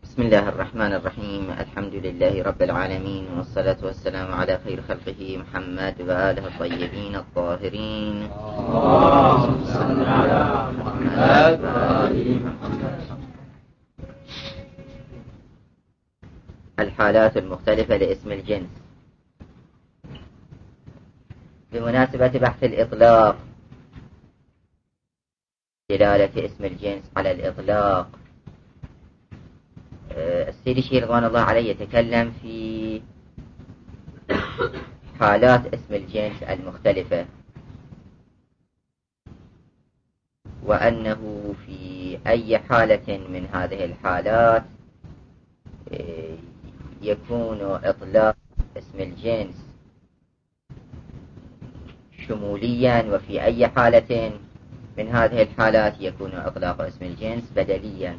بسم الله الرحمن الرحيم. الحمد لله رب العالمين، والصلاة والسلام على خير خلقه محمد وآله الطيبين الطاهرين. اللهم صل على محمد وآل محمد. الحالات المختلفة لاسم الجنس. بمناسبة بحث الإطلاق، دلالة اسم الجنس على الإطلاق، السيد الشيخ رضوان الله عليه يتكلم في حالات اسم الجنس المختلفة، وأنه في أي حالة من هذه الحالات يكون إطلاق اسم الجنس شموليا، وفي أي حالة من هذه الحالات يكون إطلاق اسم الجنس بدليا.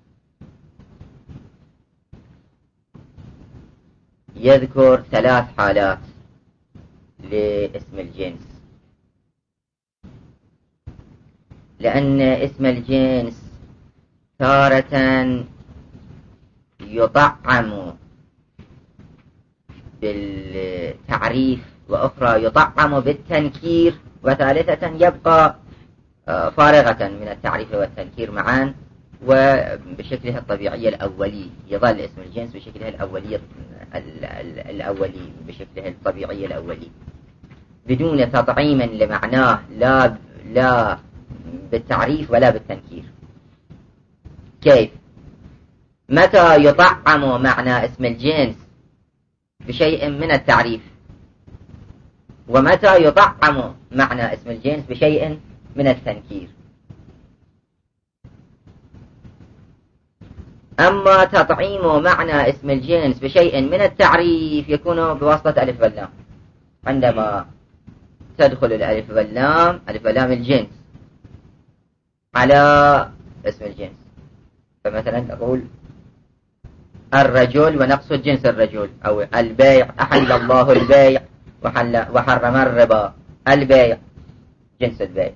يذكر 3 حالات لاسم الجنس، لأن اسم الجنس تارة يطعم بالتعريف، وأخرى يطعم بالتنكير، وثالثة يبقى فارغة من التعريف والتنكير معا، وبشكلها الطبيعي الأولي يظل اسم الجنس بشكلها الأولي بشكلها الطبيعي الأولي، بدون تطعيم لمعناه، لا بالتعريف ولا بالتنكير. كيف؟ متى يطعم معنى اسم الجنس بشيء من التعريف، ومتى يطعم معنى اسم الجنس بشيء من التنكير. أما تطعيم معنى اسم الجنس بشيء من التعريف يكون بواسطة ألف واللام. عندما تدخل الألف واللام، ألف واللام الجنس، على اسم الجنس، فمثلا تقول الرجل ونقصد جنس الرجل، أو البيع، أحل الله البيع وحرم الربا، البيع جنس البيع.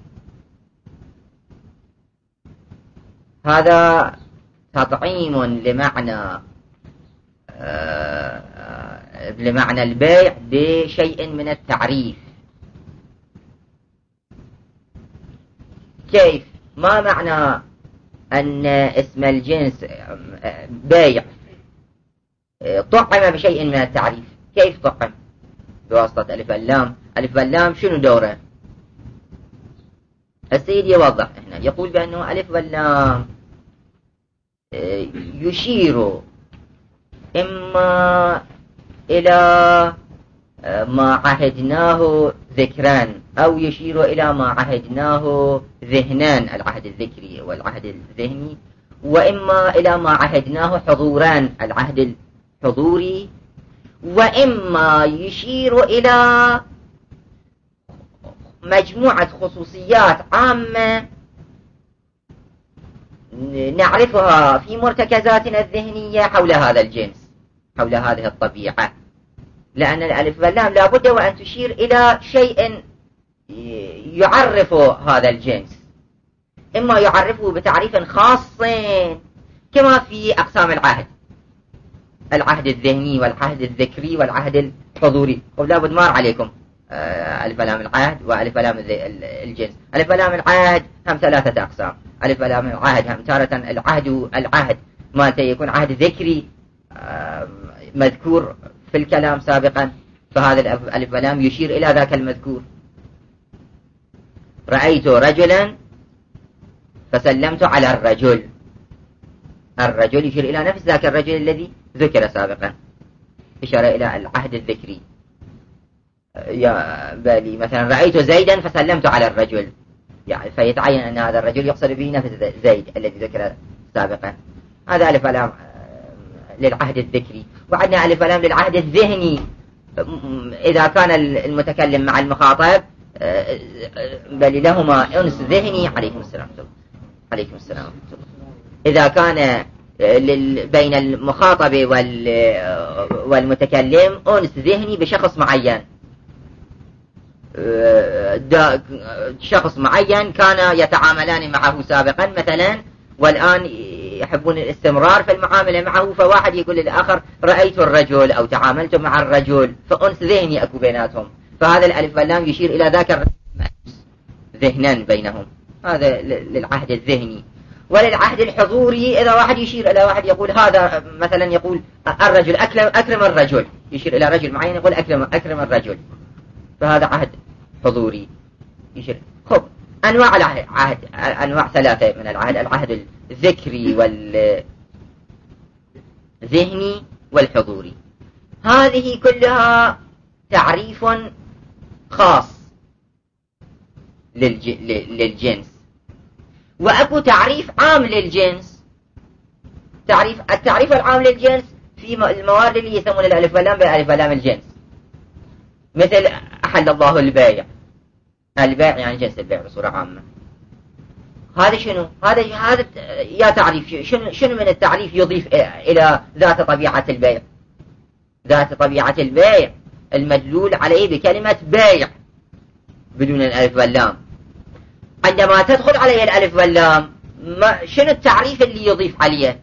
هذا تطعيم لمعنى البيع بشيء من التعريف. كيف؟ ما معنى أن اسم الجنس بيع طعم بشيء من التعريف؟ كيف طعم؟ بواسطة ألف اللام. ألف اللام شنو دوره؟ السيد يوضح هنا، يقول بأنه ألف واللام يشير إما إلى ما عهدناه ذكران، أو يشير إلى ما عهدناه ذهنان، العهد الذكري والعهد الذهني، وإما إلى ما عهدناه حضوران، العهد الحضوري، وإما يشير إلى مجموعة خصوصيات عامة نعرفها في مرتكزاتنا الذهنية حول هذا الجنس، حول هذه الطبيعة. لأن الألف واللام لا بد وأن تشير إلى شيء يعرف هذا الجنس، إما يعرفه بتعريف خاص كما في أقسام العهد الذهني والعهد الذكري والعهد الحضوري. ولا بد مار عليكم ألف لام العهد وألف لام الجنس. ألف لام العهد هم 3 أقسام. ألف لام العهد هم تارة العهد ما يكون عهد ذكري مذكور في الكلام سابقا، فهذا الألف لام يشير إلى ذاك المذكور. رأيت رجلا فسلمت على الرجل، الرجل يشير إلى نفس ذاك الرجل الذي ذكر سابقا، إشارة إلى العهد الذكري. يا بالي مثلا رأيت زيدا فسلمت على الرجل، يعني فيتعين أن هذا الرجل يقصد به نفس زيد الذي ذكر سابقا. هذا ألف لام للعهد الذكري. وعندنا ألف لام للعهد الذهني، إذا كان المتكلم مع المخاطب بل لهما أنس ذهني. عليكم السلام عليكم السلام. إذا كان بين المخاطب والمتكلم أنس ذهني بشخص معين، شخص معين كان يتعاملان معه سابقا مثلا، والآن يحبون الاستمرار في المعاملة معه، فواحد يقول للآخر رأيت الرجل أو تعاملت مع الرجل، فأنس ذهني أكو بيناتهم، فهذا الألف واللام يشير إلى ذاك الرجل ذهنا بينهم، هذا للعهد الذهني. وللعهد الحضوري إذا واحد يشير إلى واحد يقول هذا مثلا، يقول الرجل أكرم الرجل، يشير إلى رجل معين يقول أكرم الرجل، فهذا عهد حضوري يشير. خب أنواع العهد، أنواع ثلاثة من العهد: العهد الذكري والذهني والحضوري. هذه كلها تعريف خاص للجنس، وأكو تعريف عام للجنس. التعريف العام للجنس في الموارد اللي يسمون الألف واللام بألف واللام الجنس، مثل أحل الله البيع. البيع يعني جنس البيع بصورة عامة. هذا شنو؟ هذا يا تعريف شنو من التعريف يضيف إلى ذات طبيعة البيع؟ ذات طبيعة البيع المدلول عليه بكلمة بيع بدون الألف واللام. عندما تدخل عليه الألف واللام شنو التعريف اللي يضيف عليه؟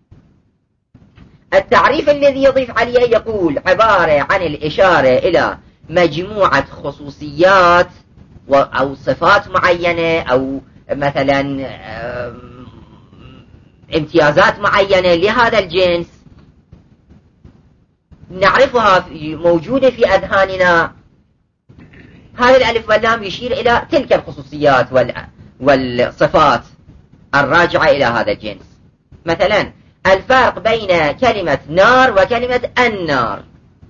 التعريف الذي يضيف عليه يقول عبارة عن الإشارة إلى مجموعة خصوصيات أو صفات معينة، أو مثلا امتيازات معينة لهذا الجنس نعرفها موجودة في أذهاننا. هذا الألف واللام يشير إلى تلك الخصوصيات والصفات الراجعة إلى هذا الجنس. مثلا الفرق بين كلمة نار وكلمة النار،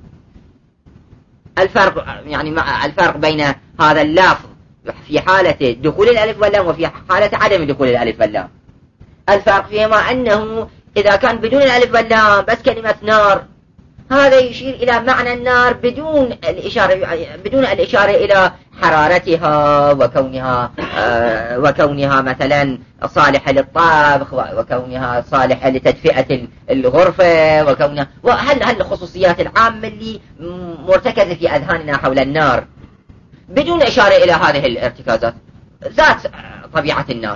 الفرق بين هذا اللفظ في حالة دخول الألف واللام وفي حالة عدم دخول الألف واللام. الفرق فيهما أنه إذا كان بدون الألف واللام بس كلمة نار، هذا يشير إلى معنى النار بدون الإشارة إلى حرارتها وكونها مثلا صالحة للطبخ، وكونها صالحة لتدفئة الغرفة، وهل الخصوصيات العامة اللي مرتكزة في أذهاننا حول النار بدون إشارة إلى هذه الارتكازات. ذات طبيعة النار،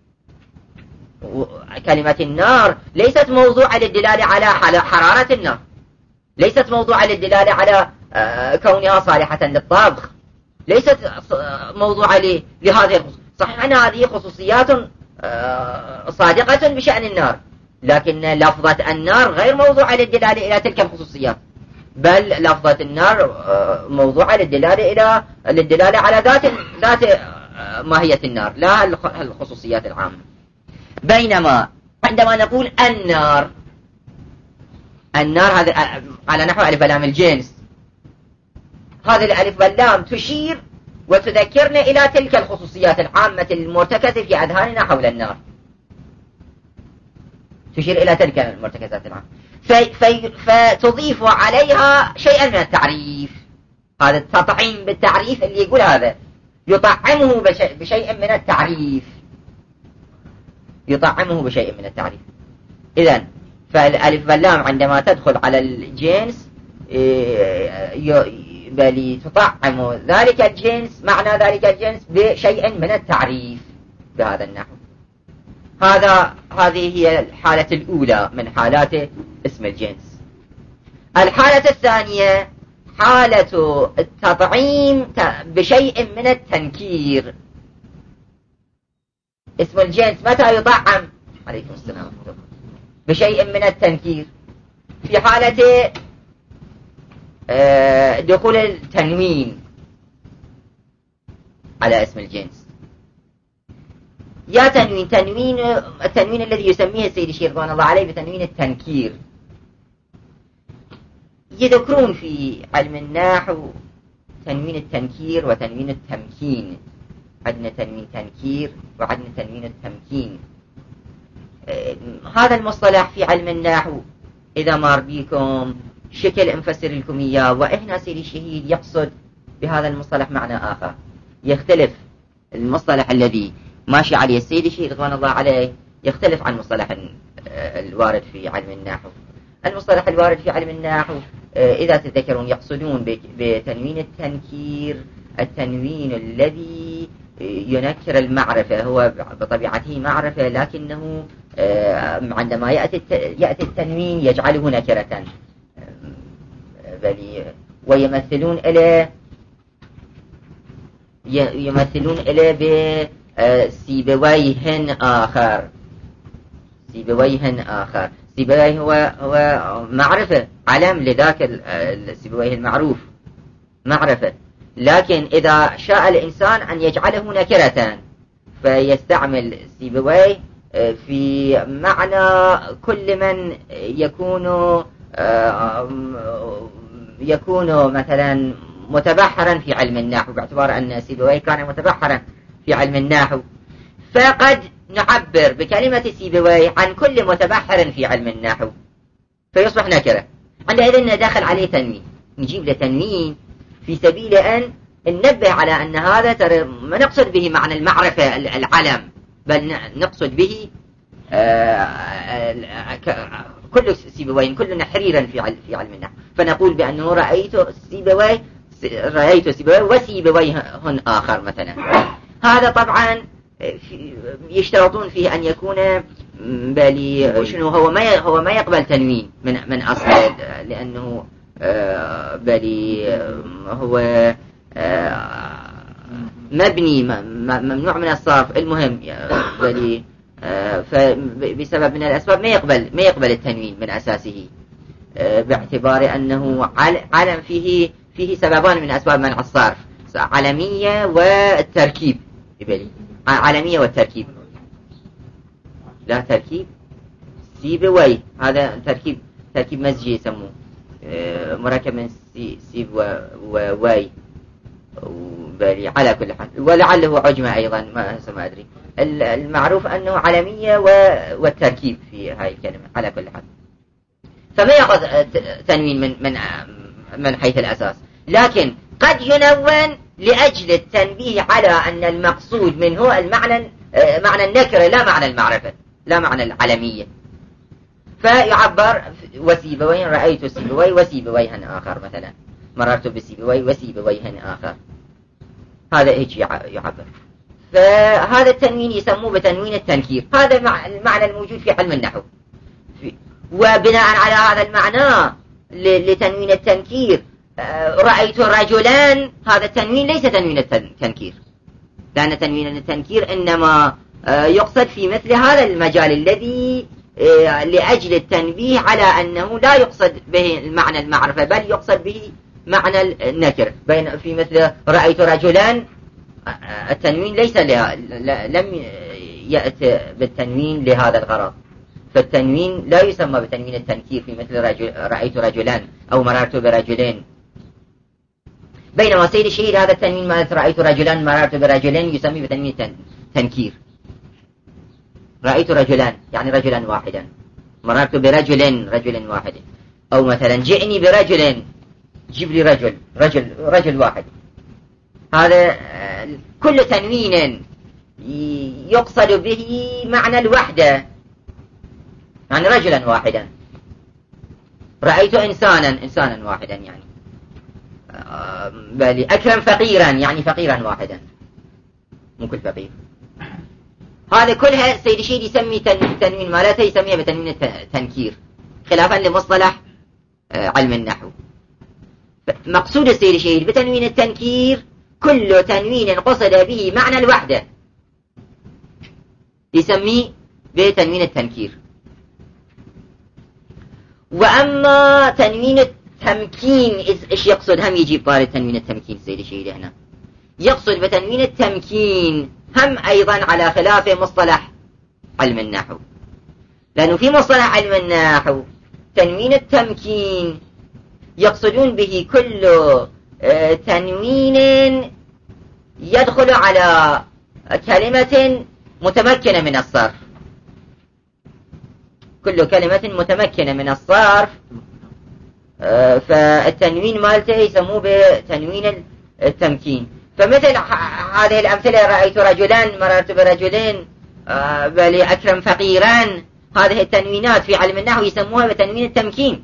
كلمة النار ليست موضوعة للدلالة على حرارة النار، ليست موضوعة للدلالة على كونها صالحة للطبخ، ليست موضوعة لهذه الخصوصيات. صحيح أن هذه خصوصيات صادقة بشأن النار، لكن لفظة النار غير موضوعة للدلالة إلى تلك الخصوصيات، بل لفظة النار موضوعة للدلالة على ذات ماهية النار، لا الخصوصيات العامة. بينما عندما نقول النار هذا على نحو ألف واللام الجنس، هذه الألف واللام تشير وتذكرنا إلى تلك الخصوصيات العامة المرتكزة في أذهاننا حول النار، تشير إلى تلك المرتكزات العامة، فتضيف عليها شيئا من التعريف. هذا التطعيم بالتعريف اللي يقول هذا يطعمه بشيء من التعريف، إذن فالألف واللام عندما تدخل على الجنس بل تطعم ذلك الجنس، معنى ذلك الجنس بشيء من التعريف بهذا النحو. هذه هي الحالة الأولى من حالات اسم الجنس. الحالة الثانية حالة التطعيم بشيء من التنكير. اسم الجنس متى يطعم؟ عليكم السلام. بشيء من التنكير في حالة دخول التنوين على اسم الجنس. يا التنوين الذي يسميه السيد الشيخ رضوان الله عليه بتنوين التنكير. يذكرون في علم النحو تنوين التنكير وتنوين التمكين. عندنا تنوين تنكير وعندنا تنوين التمكين. هذا المصطلح في علم النحو إذا مر بيكم شكل نفسر لكم إياه، وإحنا سيدي الشهيد يقصد بهذا المصطلح معنى آخر يختلف. المصطلح الذي ماشي عليه السيد الشهيد رضوان الله عليه يختلف عن المصطلح الوارد في علم النحو. المصطلح الوارد في علم النحو إذا تذكرون يقصدون بتنوين التنكير التنوين الذي ينكر المعرفة، هو بطبيعته معرفة لكنه عندما يأتي التنوين يجعله نكرة، ويمثلون إليه بسيبويه آخر. سيبويه هو معرفة، علم لذاك السيبويه المعروف، معرفة. لكن إذا شاء الإنسان أن يجعله نكرة فيستعمل سيبويه في معنى كل من يكون مثلا متبحرا في علم النحو، باعتبار أن سيبويه كان متبحرا في علم النحو، فقد نعبر بكلمة سيبويه عن كل متبحر في علم النحو فيصبح نكرة. عندئذ ندخل عليه تنوين، نجيب له تنوين في سبيل أن ننبه على أن هذا ترى ما نقصد به معنى المعرفة العلم، بل نقصد به كل سيبويه، كل نحريرا في علم النحو. فنقول بأنه رأيت سيبويه وسيبويه آخر مثلا. هذا طبعا يشترطون فيه أن يكون شنو هو ما يقبل تنوين من أصله، لأنه هو مبني ممنوع من الصرف. المهم فبسبب من الأسباب ما يقبل التنوين من أساسه، باعتبار أنه علم فيه سببان من أسباب منع الصرف: علمية والتركيب. علمية والتركيب، لا تركيب سيبويه هذا تركيب مزجي يسموه، مركب من سيب وواي على كل حال، ولعله عجمة أيضا ما أدري. المعروف أنه علمية والتركيب في هاي الكلمة على كل حال. فما يأخذ تنوين من حيث الأساس، لكن قد ينون لأجل التنبيه على أن المقصود منه معنى النكرة لا معنى المعرفة، لا معنى العلمية. فيعبر وسيبويه، رأيت سيبويه وسيبويه آخر مثلا، مررت بسيبويه وسيبويه آخر، هذا هيك يعبر. فهذا التنوين يسموه بتنوين التنكير. هذا المعنى الموجود في علم النحو. وبناء على هذا المعنى لتنوين التنكير رأيت رجلان، هذا التنوين ليس تنوين التنكير، لأن تنوين التنكير إنما يقصد في مثل هذا المجال الذي لأجل التنبيه على أنه لا يقصد به المعنى المعرفة، بل يقصد به معنى النكر. في مثل رأيت رجلان التنوين ليس لم يأتي بالتنوين لهذا الغرض، فالتنوين لا يسمى بتنوين التنكير في مثل رأيت رجلان أو مررت برجلين. بينما سيد الشهيد هذا التنوين ما رأيت رجلان مررت برجلين يسمي بتنوين تنكير. رأيت رجلان يعني رجلا واحدا، مررت رجل واحد، أو مثلا جئني برجل، جيب لي رجل واحد. هذا كل تنوين يقصد به معنى الوحدة، يعني رجلا واحدا. رأيت إنسانا واحدا، يعني بل أكرم فقيرا، يعني فقيرا واحدا، مو كل فقير. هذا كلها سيد الشهيد يسمي تنوين مالته يسميها بتنوين التنكير، خلافا لمصطلح علم النحو. مقصود السيد الشهيد بتنوين التنكير كل تنوين قصد به معنى الوحدة يسميه بتنوين التنكير. وأما تنوين التمكين إيش يقصد؟ هم يجيب طاري تنوين التمكين السيد الشهيد هنا يقصد بتنوين التمكين هم أيضا على خلاف مصطلح علم النحو، لأنه في مصطلح علم النحو تنوين التمكين يقصدون به كل تنوين يدخل على كلمة متمكنة من الصرف، كل كلمة متمكنة من الصرف، فالتنوين مالته يسموه بتنوين التمكين. فمثل هذه الأمثلة رأيت رجلان مررت برجلين بل أكرم فقيران، هذه التنوينات في علم النحو يسموها بتنوين التمكين،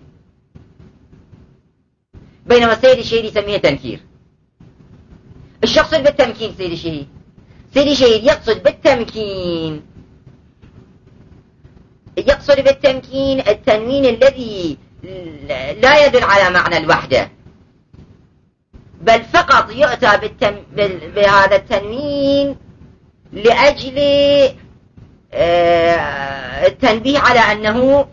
بينما السيد الشهيد يسميها تنكير. ايش يقصد بالتمكين سيد الشهيد يقصد بالتمكين يقصد بالتمكين التنوين الذي لا يدل على معنى الوحدة، بل فقط يؤتى بهذا التنوين لأجل التنبيه على أنه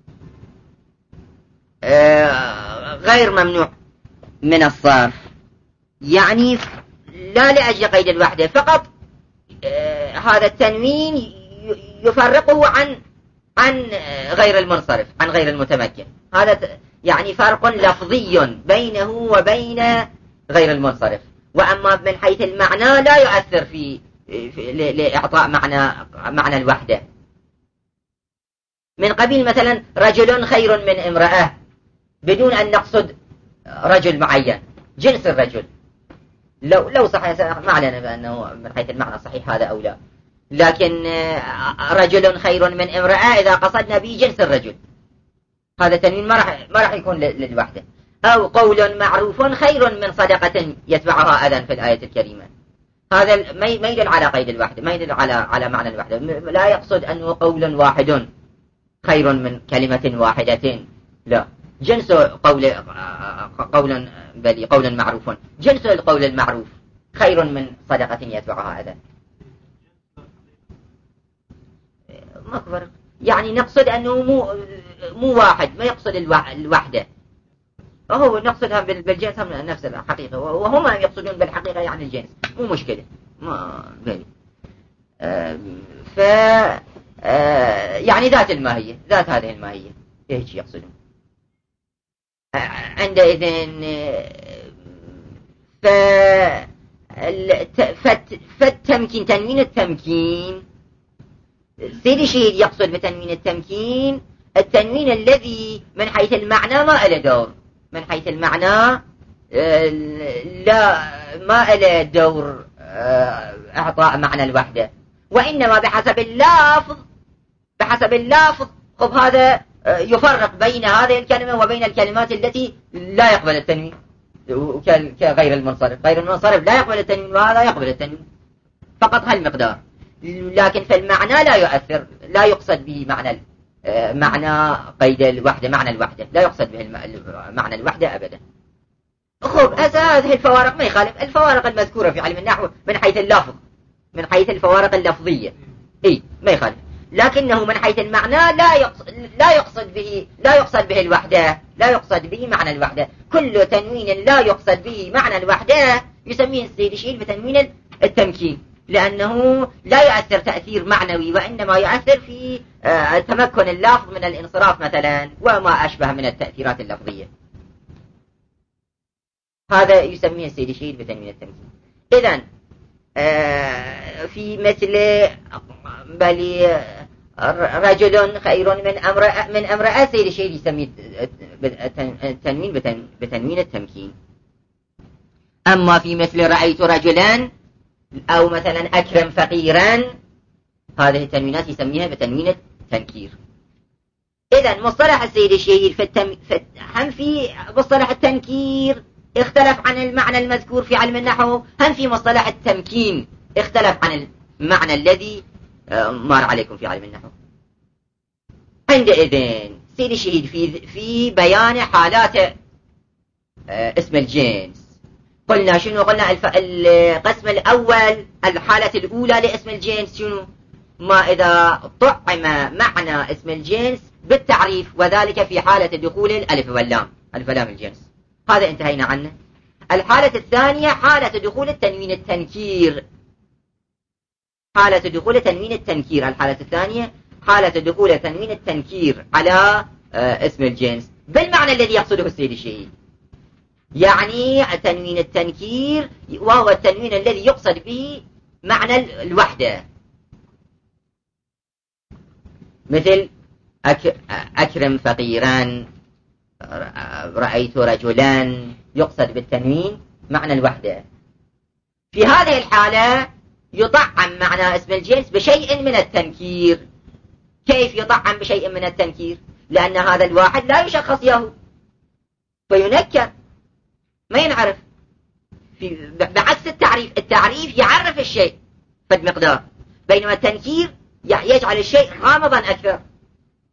غير ممنوع من الصرف، يعني لا لأجل قيد الوحدة فقط. هذا التنوين يفرقه عن غير المنصرف، عن غير المتمكن. هذا يعني فرق لفظي بينه وبين غير المنصرف. وأما من حيث المعنى لا يؤثر في لإعطاء معنى الوحدة. من قبيل مثلا رجل خير من امرأة، بدون أن نقصد رجل معين، جنس الرجل. لو صحيح ما علينا بأنه من حيث المعنى صحيح هذا أو لا، لكن رجل خير من امرأة إذا قصدنا به جنس الرجل، هذا تنوين ما راح يكون للوحدة. أو قول معروف خير من صدقة يتبعها أذى في الآية الكريمة، هذا ما يدل على قيد الوحدة، ما يدل على معنى الوحدة. لا يقصد أنه قول واحد خير من كلمة واحدة، لا، جنس قول معروف، جنس القول المعروف خير من صدقة يتبعها أذى. ما فرق، يعني نقصد أنه مو واحد، ما يقصد الوحدة، هو نقصدها بالجنس نفس الحقيقة، وهما يقصدون بالحقيقة يعني الجنس، مو مشكلة، ما بالي. يعني ذات الماهية، ذات هذه الماهية هيك يقصدون. عندئذ فالتمكين، تنوين التمكين، سيد الشهيد يقصد بتنوين التمكين التنوين الذي من حيث المعنى ما له دور، من حيث المعنى لا ما له دور اعطاء معنى الوحدة، وانما بحسب اللفظ خب هذا يفرق بين هذه الكلمة وبين الكلمات التي لا يقبل التنوين، كغير المنصرف. غير المنصرف لا يقبل التنوين وهذا يقبل التنوين، فقط هالمقدار. لكن في المعنى لا يؤثر، لا يقصد به معنى قيد الوحدة، معنى الوحدة لا يقصد به معنى الوحدة أبدا. خب هذه الفوارق ما يخالف الفوارق المذكورة في علم النحو من حيث اللفظ، من حيث الفوارق اللفظية ما يخالف، لكنه من حيث المعنى لا يقصد به الوحدة، لا يقصد به معنى الوحدة. كل تنوين لا يقصد به معنى الوحدة يسميه السيد الشهيد بتنوين التمكين، لأنه لا يؤثر تأثير معنوي، وإنما يؤثر في تمكن اللفظ من الانصراف مثلا وما أشبه من التأثيرات اللفظية. هذا يسميه السيد الشهيد بتنوين التمكين. إذن في مثل بل رجل خير من امرأة السيد الشهيد يسميه التنوين بتنوين التمكين. أما في مثل رأيت رجلا أو مثلا أكرم فقيرا، هذه التنوينات يسميها بتنوين التنكير. إذن مصطلح السيد الشهيد هم في مصطلح التنكير اختلف عن المعنى المذكور في علم النحو، هم في مصطلح التمكين اختلف عن المعنى الذي مر عليكم في علم النحو. عندئذ سيد الشهيد في بيان حالات اسم الجنس قلنا شنو؟ قلنا القسم الأول الحالة الأولى لاسم الجنس شنو؟ ما إذا طعم معنى اسم الجنس بالتعريف، وذلك في حالة دخول الألف واللام، ألف واللام الجنس، هذا انتهينا عنه. الحالة الثانية حالة دخول التنوين التنكير، حالة دخول تنوين التنكير، الحالة الثانية حالة دخول تنوين التنكير على اسم الجنس بالمعنى الذي يقصده السيد الشهيد، يعني تنوين التنكير وهو التنوين الذي يقصد به معنى الوحدة، مثل أكرم فقيرا، رأيت رجلا، يقصد بالتنوين معنى الوحدة. في هذه الحالة يطعم معنى اسم الجنس بشيء من التنكير. كيف يطعم بشيء من التنكير؟ لأن هذا الواحد لا يشخص له فينكر، ما ينعرف. بعكس التعريف يعرف الشيء فد مقدار، بينما التنكير يجعل الشيء غامضا أكثر.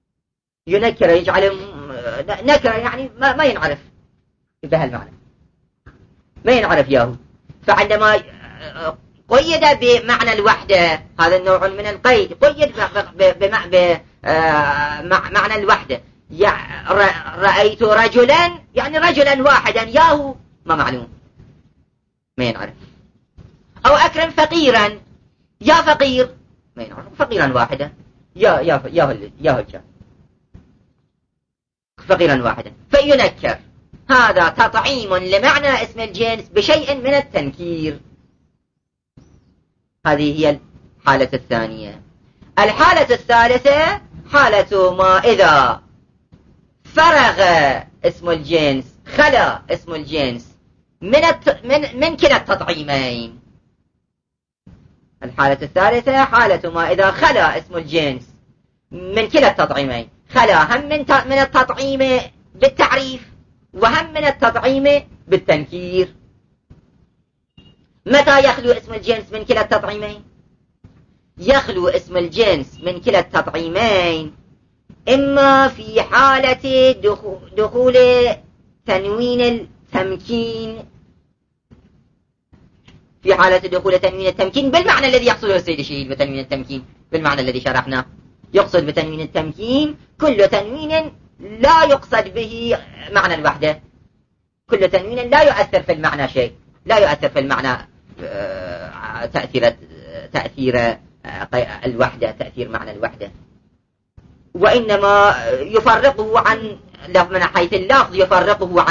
ينكر يجعل نكرة يعني ما ينعرف بهالمعنى، ما ينعرف ياهو. فعندما قيد بمعنى الوحدة، هذا النوع من القيد قيد بمعنى الوحدة. رأيت رجلا يعني رجلا واحدا، ياهو ما معلوم، ما ينعرف. أو أكرم فقيرا، يا فقير ما ينعرف، فقيرا واحدا، يا الجار فقيرا واحدا، فينكر. هذا تطعيم لمعنى اسم الجنس بشيء من التنكير. هذه هي الحالة الثانية. الحالة الثالثة حالة ما إذا فرغ اسم الجنس، خلا اسم الجنس من كلا التطعيمين. الحالة الثالثة حالة ما إذا خلا اسم الجنس من كلا التطعيمين، خلا هم من التطعيم بالتعريف وهم من التطعيم بالتنكير. متى يخلو اسم الجنس من كلا التطعيمين؟ يخلو اسم الجنس من كلا التطعيمين إما في حالة دخول تنوين التمكين، في حالة دخول تنوين التمكين بالمعنى الذي يقصده السيد الشهيد بتنوين التمكين، بالمعنى الذي شرحناه. يقصد بتنوين التمكين كل تنوين لا يقصد به معنى الوحدة، كل تنوين لا يؤثر في المعنى شيء، لا يؤثر في المعنى تأثير الوحدة، تأثير معنى الوحدة، وإنما يفرقه عن من حيث اللفظ، يفرقه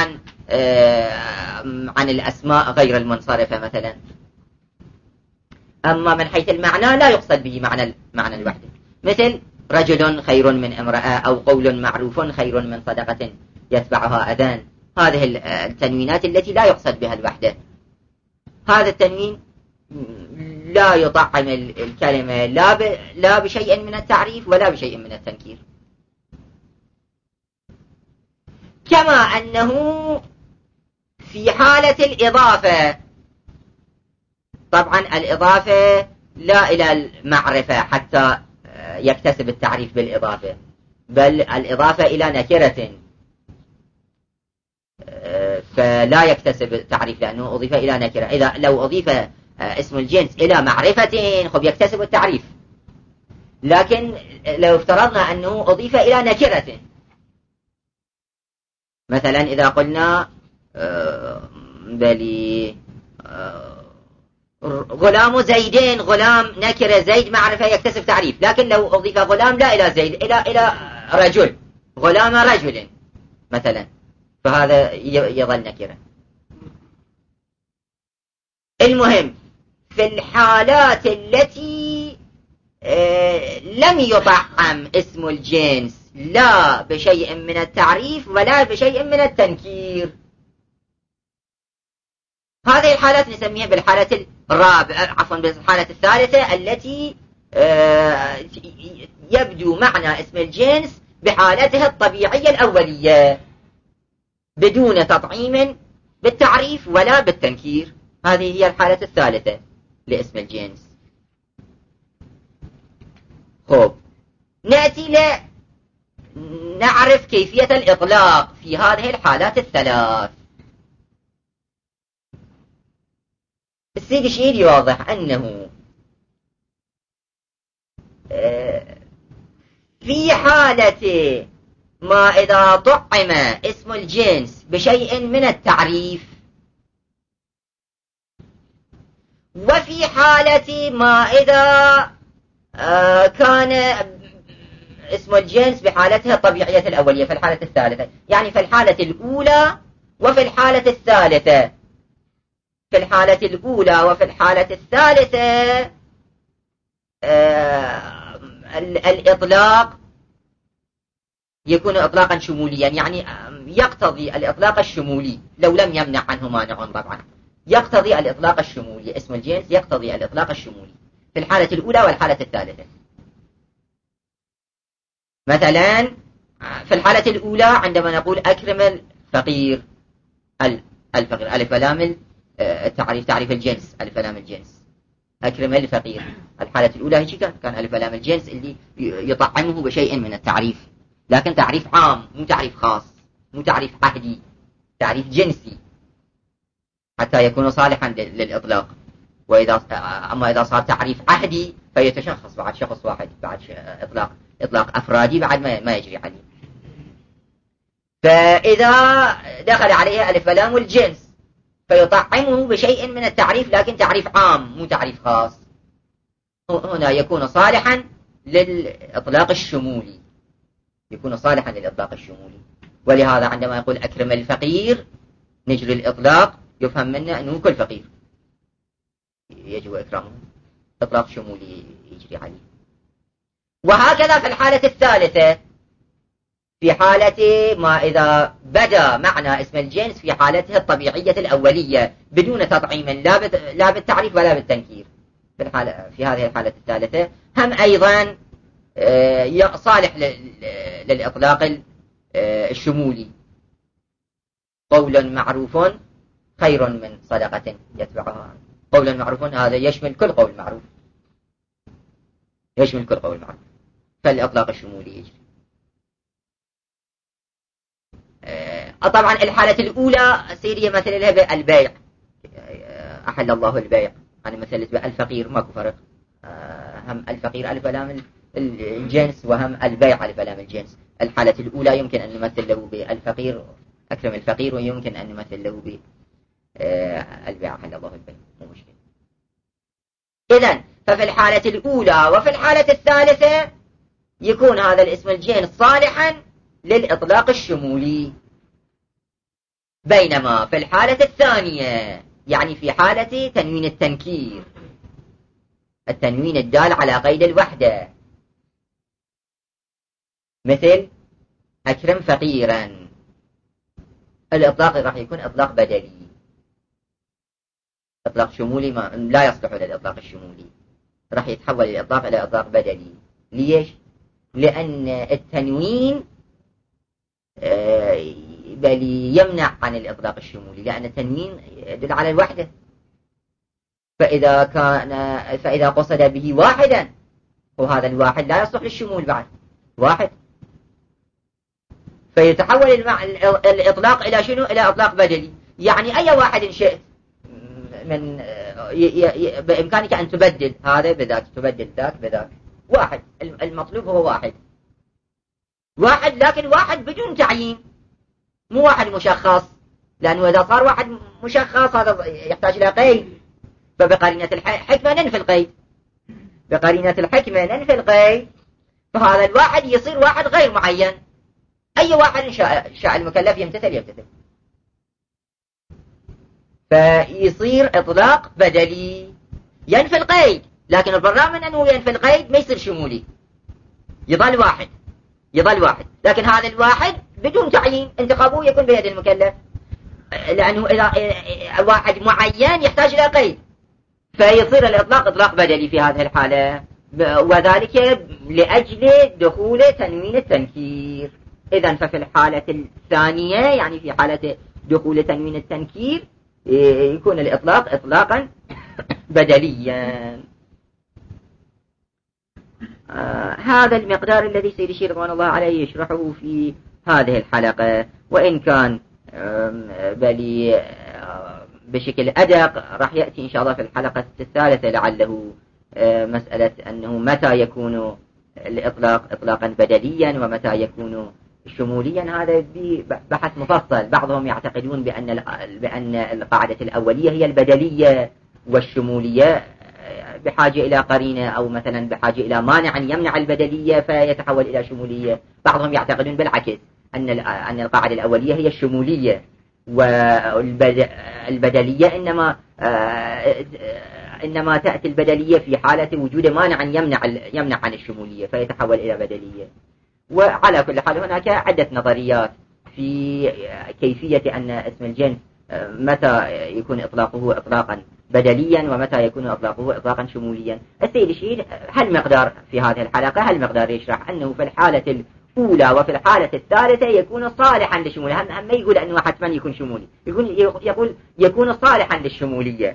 عن الأسماء غير المنصرفة مثلا. أما من حيث المعنى لا يقصد به معنى الوحدة، مثل رجل خير من امرأة، أو قول معروف خير من صدقة يتبعها أذان. هذه التنوينات التي لا يقصد بها الوحدة. هذا التنوين لا يطعم الكلمة لا بشيء من التعريف ولا بشيء من التنكير. كما أنه في حالة الإضافة، طبعا الإضافة لا إلى المعرفة حتى يكتسب التعريف بالإضافة، بل الإضافة إلى نكرة فلا يكتسب التعريف لأنه أضيف إلى نكرة. إذا لو أضيف اسم الجنس إلى معرفة خب يكتسب التعريف، لكن لو افترضنا أنه أضيف إلى نكرة، مثلا إذا قلنا بلي غلام زيدين، غلام نكرة، زيد معرفة يكتسب تعريف. لكن لو أضيف غلام لا إلى زيد، إلى رجل، غلام رجل مثلا، فهذا يظل نكرة. المهم في الحالات التي لم يطعم اسم الجنس لا بشيء من التعريف ولا بشيء من التنكير، هذه الحالات نسميها بالحالة بالحالة الثالثة التي يبدو معنى اسم الجنس بحالته الطبيعية الأولية بدون تطعيم بالتعريف ولا بالتنكير. هذه هي الحالة الثالثة لاسم الجنس. خب نأتي نعرف كيفية الإطلاق في هذه الحالات الثلاث. السيد الشهيد يوضح أنه في حالة ما إذا طعم اسم الجنس بشيء من التعريف، وفي حالة ما إذا كان اسم الجنس بحالته الطبيعية الأولية في الحالة الثالثة، يعني في الحالة الأولى وفي الحالة الثالثة. في الحالة الأولى وفي الحالة الثالثة الإطلاق يكون إطلاقا شموليا، يعني يقتضي الإطلاق الشمولي لو لم يمنع عنه مانع. طبعا يقتضي الإطلاق الشمولي، اسم الجنس يقتضي الإطلاق الشمولي في الحالة الأولى والحالة الثالثة. مثلا في الحالة الأولى عندما نقول أكرم الفقير، الفقير ألف ولام تعريف الجنس، ألف ولام الجنس، أكرم الفقير. الحالة الأولى هي كان ألف ولام الجنس اللي يطعمه بشيء من التعريف. لكن تعريف عام مو تعريف خاص، مو تعريف عهدي، تعريف جنسي حتى يكون صالحا للإطلاق. أما إذا صار تعريف عهدي فيتشخص بعد شخص واحد، بعد إطلاق أفرادي بعد ما يجري عليه. فإذا دخل عليه ألف ولام الجنس فيطعمه بشيء من التعريف، لكن تعريف عام مو تعريف خاص، هنا يكون صالحا للإطلاق الشمولي، يكون صالحا للإطلاق الشمولي. ولهذا عندما يقول أكرم الفقير نجري الإطلاق يفهم منه أنه كل فقير يجب إكرامه، إطلاق شمولي يجري عليه. وهكذا في الحالة الثالثة، في حالة ما إذا بدا معنى اسم الجنس في حالته الطبيعية الأولية بدون تطعيم لا بالتعريف ولا بالتنكير، في هذه الحالة الثالثة هم أيضا صالح للإطلاق الشمولي. قول معروف خير من صدقة يتبعها. قول معروف هذا يشمل كل قول معروف، يشمل كل قول معروف، فالإطلاق الشمولي يجري. طبعا الحالة الأولى سيرية مثل لها بالبيع، أحل الله البيع، يعني مثل الفقير ماكو فرق، هم الفقير ألف ولام الجنس وهم البيع ألف ولام الجنس. الحالة الأولى يمكن أن نمثل له بالفقير أكرم الفقير، ويمكن أن نمثل له بالبيع أحل الله البيع، مو مشكلة. إذن ففي الحالة الأولى وفي الحالة الثالثة يكون هذا الاسم الجنس صالحا للإطلاق الشمولي، بينما في الحالة الثانية يعني في حالة تنوين التنكير، التنوين الدال على قيد الوحدة، مثل أكرم فقيرا، الإطلاق راح يكون إطلاق بدلي، إطلاق شمولي لا يصلح للإطلاق الشمولي، راح يتحول الإطلاق إلى إطلاق بدلي. ليش؟ لأن التنوين بل يمنع عن الإطلاق الشمولي، لأن التنوين يدل على الوحدة، فإذا قصد به واحدا وهذا الواحد لا يصلح للشمول بعد واحد، فيتحول الإطلاق إلى شنو؟ إلى إطلاق بدلي. يعني أي واحد شئت من بإمكانك أن تبدل هذا بذاك، تبدل ذاك بذاك، واحد، المطلوب هو واحد، لكن واحد بدون تعيين، مو واحد مشخص، لأنه إذا صار واحد مشخص هذا يحتاج إلى قيد، فبقرينة الحكمة ننفي القيد، بقرينة الحكمة ننفي القيد، فهذا الواحد يصير واحد غير معين، أي واحد شاء المكلف يمتثل، فيصير إطلاق بدلي ينفي القيد، لكن البرنامج من أنه ينفي القيد ما يصير شمولي، يظل واحد، لكن هذا الواحد بدون تعيين، انتخابه يكون بيد المكلف، لأنه إذا واحد معين يحتاج إلى قيد، فيصير الإطلاق إطلاق بدلي في هذه الحالة، وذلك لأجل دخول تنوين التنكير. إذن ففي الحالة الثانية يعني في حالة دخول تنوين التنكير يكون الإطلاق إطلاقا بدليا. هذا المقدار الذي سيد الشيخ رضوان الله عليه يشرحه في هذه الحلقة، وإن كان بلي بشكل أدق راح يأتي إن شاء الله في الحلقة الثالثة لعله مسألة أنه متى يكون الإطلاق إطلاقا بدليا ومتى يكون شموليا، هذا بحث مفصل. بعضهم يعتقدون بأن القاعدة الأولية هي البدلية، والشمولية بحاجة إلى قرينة أو مثلا بحاجة إلى مانع يمنع البدلية فيتحول إلى شمولية. بعضهم يعتقدون بالعكس أن القاعدة الأولية هي الشمولية، والبدلية إنما تأتي البدلية في حالة وجود مانع يمنع عن الشمولية فيتحول إلى بدلية. وعلى كل حال هناك عدة نظريات في كيفية أن اسم الجنس متى يكون إطلاقه إطلاقا بدليا ومتى يكون إطلاقه إطلاقا شموليا. السيد الشهيد هالمقدار في هذه الحلقة هالمقدار يشرح أنه في الحالة الأولى وفي الحالة الثالثة يكون صالحا للشمولية. ما يقول أنه حتما يكون شمولي، يقول يكون صالحا للشمولية.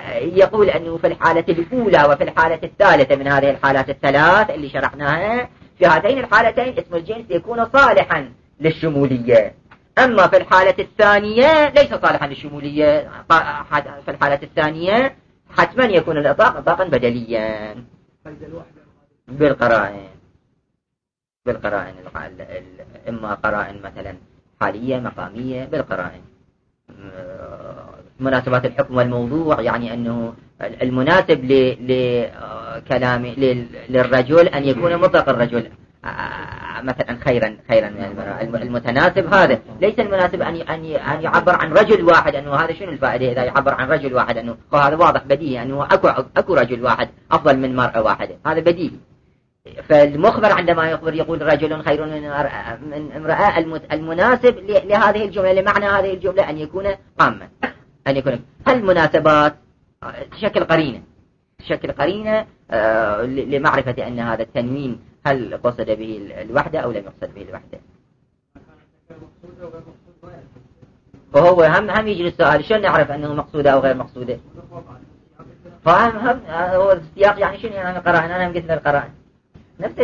فيقول أنه في الحالة الأولى وفي الحالة الثالثة من هذه الحالات الثلاث اللي شرحناها في هاتين الحالتين اسم الجنس يكون صالحا للشمولية. أما في الحالة الثانية ليس صالحا للشمولية. في الحالة الثانية حتما يكون الإطلاق إطلاقا بدليا بالقرائن إما قرائن مثلا حالية مقامية بالقرائن. مناسبات الحكم والموضوع يعني أنه المناسب لكلام للرجل أن يكون مطلق الرجل مثلا خيرا من المرأة. المتناسب هذا ليس المناسب أن يعبر عن رجل واحد. أنه هذا شنو الفائدة إذا يعبر عن رجل واحد؟ أنه هذا واضح بديهي أنه أكو رجل واحد أفضل من مرأة واحدة، هذا بديهي. فالمخبر عندما يقول رجل خير من امرأة، المناسب لهذه الجملة لمعنى هذه الجملة أن يكون عاما، أن يكون المناسبات تشكل قرينة لمعرفة أن هذا التنوين هل قصد به الوحدة أو لم يقصد به الوحدة. وهو هم يجي السؤال شو نعرف أنه مقصودة أو غير مقصودة؟ فهم هو السياق يعني شنو يعني قرائن؟ أنا قلت القرائن نفس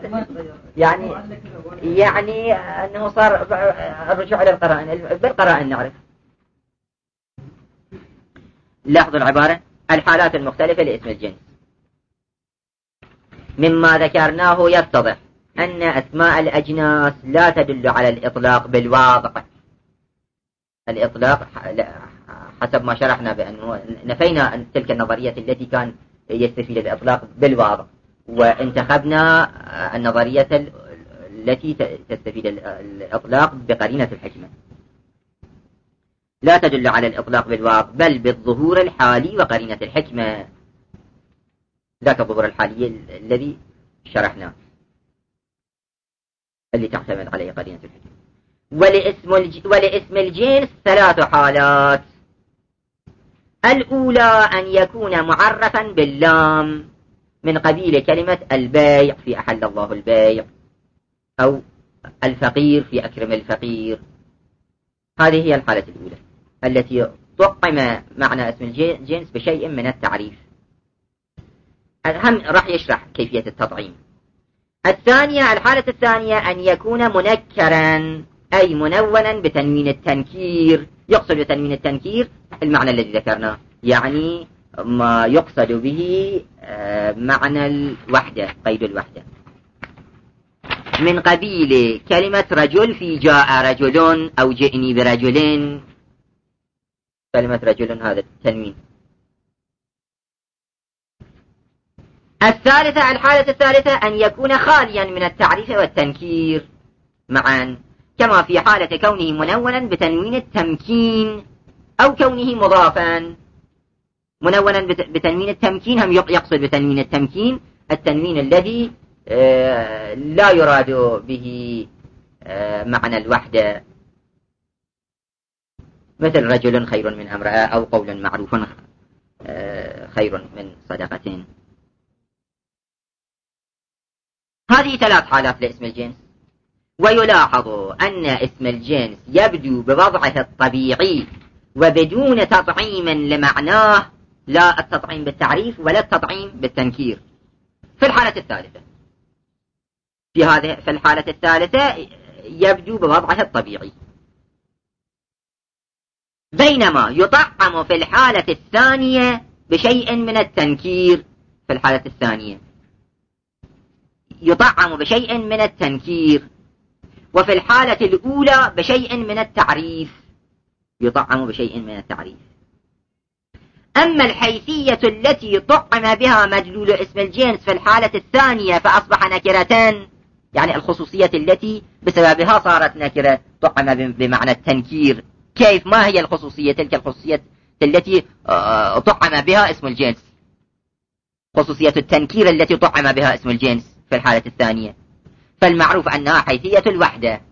يعني أنه صار الرجوع إلى القرائن. بالقرائن نعرف. لاحظوا العبارة: الحالات المختلفة لاسم الجنس. مما ذكرناه يتضح أن أسماء الأجناس لا تدل على الإطلاق بالواضع. الإطلاق حسب ما شرحنا بأنه نفينا تلك النظرية التي كان يستفيد الإطلاق بالواضع، وانتخبنا النظرية التي تستفيد الإطلاق بقرينة الحكمة. لا تدل على الإطلاق بالواقع بل بالظهور الحالي وقرينة الحكمة. ذاك الظهور الحالي الذي شرحناه اللي تعتمد عليه قرينة الحكمة. ولاسم الجنس 3 حالات. الأولى أن يكون معرفا باللام من قبيل كلمة البيع في أحل الله البيع، أو الفقير في أكرم الفقير. هذه هي الحالة الأولى التي طعم معنى اسم الجنس بشيء من التعريف. هم راح يشرح كيفية التطعيم. الثانية، الحالة الثانية أن يكون منكرا أي منونا بتنوين التنكير. يقصد بتنوين التنكير المعنى الذي ذكرناه، يعني ما يقصد به معنى الوحدة، قيد الوحدة. من قبيل كلمة رجل في جاء رجل أو جئني برجل. كلمة رجل هذا التنوين. الثالثة، الحالة الثالثة أن يكون خاليا من التعريف والتنكير معا، كما في حالة كونه منونا بتنوين التمكين أو كونه مضافا. منونا بتنوين التمكين هم يقصد بتنوين التمكين التنوين الذي لا يراد به معنى الوحدة، مثل رجل خير من امرأة أو قول معروف خير من صدقة. هذه 3 حالات لاسم الجنس. ويلاحظ أن اسم الجنس يبدو بوضعه الطبيعي وبدون تطعيم لمعناه، لا التطعيم بالتعريف ولا التطعيم بالتنكير. في الحالة الثالثة في الحالة الثالثة يبدو بوضعه الطبيعي، بينما يطعم في الحالة الثانية بشيء من التنكير. في الحالة الثانية يطعم بشيء من التنكير، وفي الحالة الأولى بشيء من التعريف. يطعم بشيء من التعريف. أما الحيثية التي طعم بها مدلول اسم الجنس في الحالة الثانية فأصبح نكرة، يعني الخصوصية التي بسببها صارت نكرة طعم بمعنى التنكير. كيف؟ ما هي الخصوصية؟ تلك الخصوصية التي طعم بها اسم الجنس، خصوصية التنكير التي طعم بها اسم الجنس في الحالة الثانية. فالمعروف أنها حيثية الوحدة،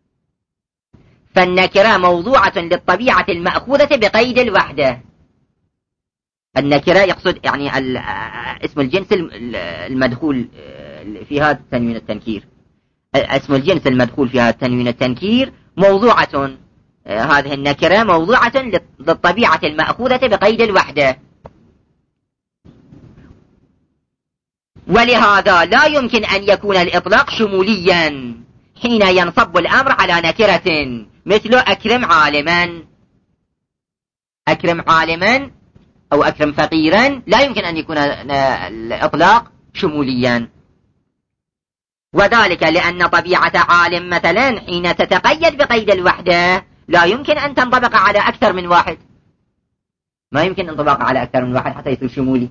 فالنكرة موضوعة للطبيعة المأخوذة بقيد الوحدة. النكرة يقصد يعني اسم الجنس المدخول فيها تنوين التنكير. اسم الجنس المدخول فيها تنوين التنكير موضوعة، هذه النكرة موضوعة للطبيعة المأخوذة بقيد الوحدة. ولهذا لا يمكن أن يكون الإطلاق شموليا حين ينصب الأمر على نكرة مثل أكرم عالما. أكرم عالما أو أكرم فقيرا لا يمكن أن يكون الإطلاق شموليا، وذلك لأن طبيعة عالم مثلا حين تتقيد بقيد الوحدة لا يمكن أن تنطبق على أكثر من واحد، ما يمكن انطباق على أكثر من واحد حتى يصير شمولي.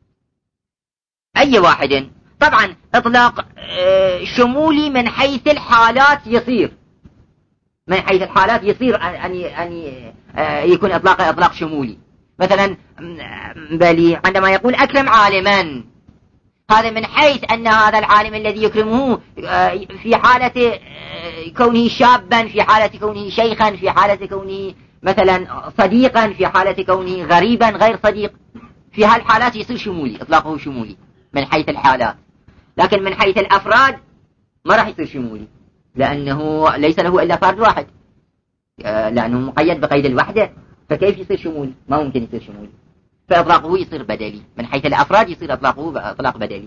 أي واحد طبعا إطلاق شمولي من حيث الحالات يصير، من حيث الحالات يصير أن يكون إطلاق شمولي. مثلا بلي عندما يقول أكرم عالما، هذا من حيث أن هذا العالم الذي يكرمه في حالة كونه شابا، في حالة كونه شيخا، في حالة كونه مثلا صديقا، في حالة كونه غريبا غير صديق، في هالحالات يصير شمولي، إطلاقه شمولي من حيث الحالات. لكن من حيث الأفراد ما راح يصير شمولي، لأنه ليس له إلا فرد واحد، لأنه مقيد بقيد الوحدة، فكيف يصير شمولي؟ ما ممكن يصير شمولي، فإطلاقه يصير بدلي. من حيث الأفراد يصير إطلاقه إطلاق بدلي.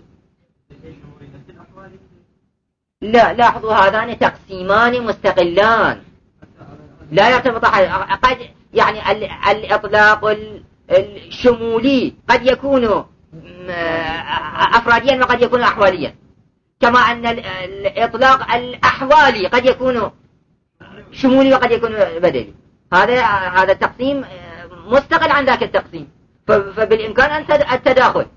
لا، لاحظوا هذان تقسيمان مستقلان لا يرتبط. قد يعني الإطلاق الشمولي قد يكون أفراديا وقد يكون أحواليا، كما أن الإطلاق الأحوالي قد يكون شمولي وقد يكون بدلي. هذا التقسيم مستقل عن ذاك التقسيم، فبالإمكان التداخل.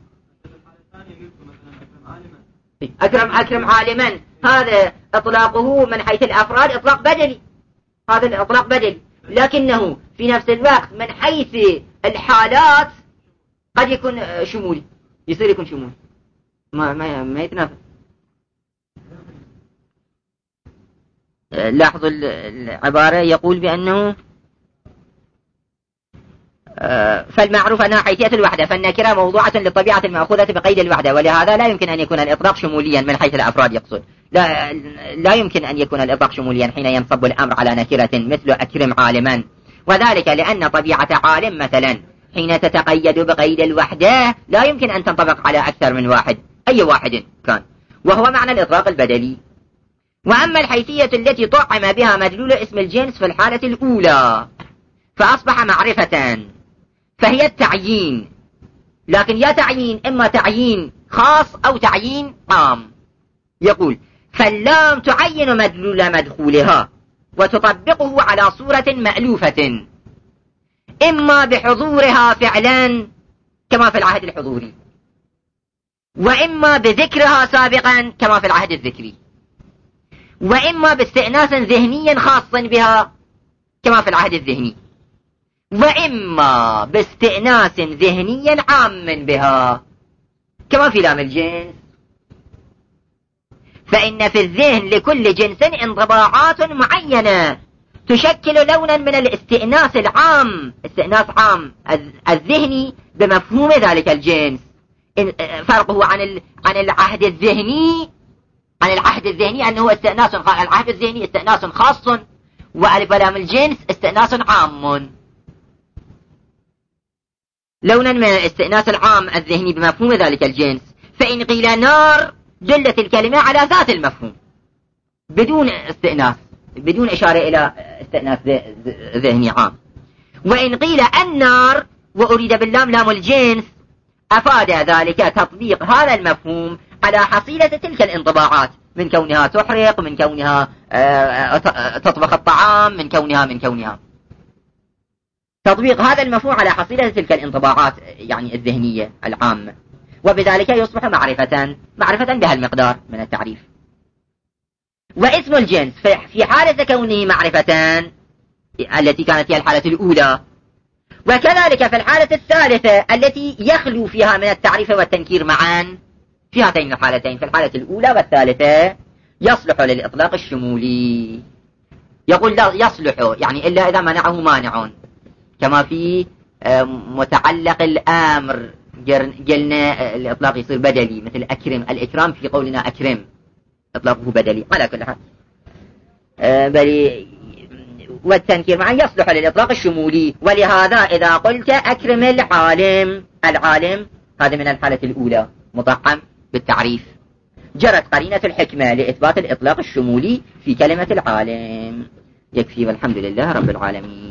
أكرم عالما هذا إطلاقه من حيث الأفراد إطلاق بدلي، هذا الإطلاق بدلي، لكنه في نفس الوقت من حيث الحالات قد يكون شمولي، يصير يكون شمولي، ما يتنافى. لاحظوا العبارة يقول بأنه فالمعروف أنها حيثية الوحدة، فالنكرة موضوعة للطبيعة المأخوذة بقيد الوحدة، ولهذا لا يمكن أن يكون الإطلاق شموليا من حيث الأفراد. يقصد لا يمكن أن يكون الإطلاق شموليا حين ينصب الأمر على نكرة مثل أكرم عالما، وذلك لأن طبيعة عالم مثلا حين تتقيد بقيد الوحدة لا يمكن أن تنطبق على أكثر من واحد، أي واحد كان، وهو معنى الإطلاق البدلي. وأما الحيثية التي طعم بها مدلول اسم الجنس في الحالة الأولى فأصبح معرفة، فهي التعيين، لكن يا تعيين إما تعيين خاص أو تعيين عام. يقول فاللام تعين مدلول مدخولها وتطبقه على صورة مألوفة، إما بحضورها فعلا كما في العهد الحضوري، وإما بذكرها سابقا كما في العهد الذكري، وإما باستئناس ذهني خاص بها كما في العهد الذهني، وإما باستئناس ذهني عام بها كما في لام الجنس. فإن في الذهن لكل جنس انطباعات معينة تشكل لونا من الاستئناس العام، استئناس عام الذهني بمفهوم ذلك الجنس. فرقه عن العهد الذهني، عن العهد الذهني أنه استئناس، العهد الذهني استئناس خاص، وألف ولام الجنس استئناس عام. لونا من الاستئناس العام الذهني بمفهوم ذلك الجنس، فإن قيل نار دلت الكلمة على ذات المفهوم بدون استئناس، بدون إشارة إلى استئناس ذهني عام. وإن قيل النار وأريد باللام لام الجنس أفاد ذلك تطبيق هذا المفهوم على حصيلة تلك الانطباعات، من كونها تحرق، من كونها تطبخ الطعام، من كونها تطبيق هذا المفهوم على حصيلة تلك الانطباعات يعني الذهنية العامة، وبذلك يصبح معرفة بها المقدار من التعريف. واسم الجنس في حالة كونه معرفة التي كانت هي الحالة الأولى، وكذلك في الحالة الثالثة التي يخلو فيها من التعريف والتنكير معا، في هاتين الحالتين في الحالة الأولى والثالثة يصلح للإطلاق الشمولي. يقول لا يصلح يعني إلا إذا منعه مانع، كما في متعلق الأمر قلنا الإطلاق يصير بدلي، مثل أكرم، الإكرام في قولنا أكرم إطلاقه بدلي على كل حال. بل والتنكير معا يصلح للإطلاق الشمولي. ولهذا إذا قلت أكرم العالم، العالم هذا من الحالة الأولى مطعم بالتعريف. جرت قرينة الحكمة لإثبات الإطلاق الشمولي في كلمة العالم. يكفي والحمد لله رب العالمين.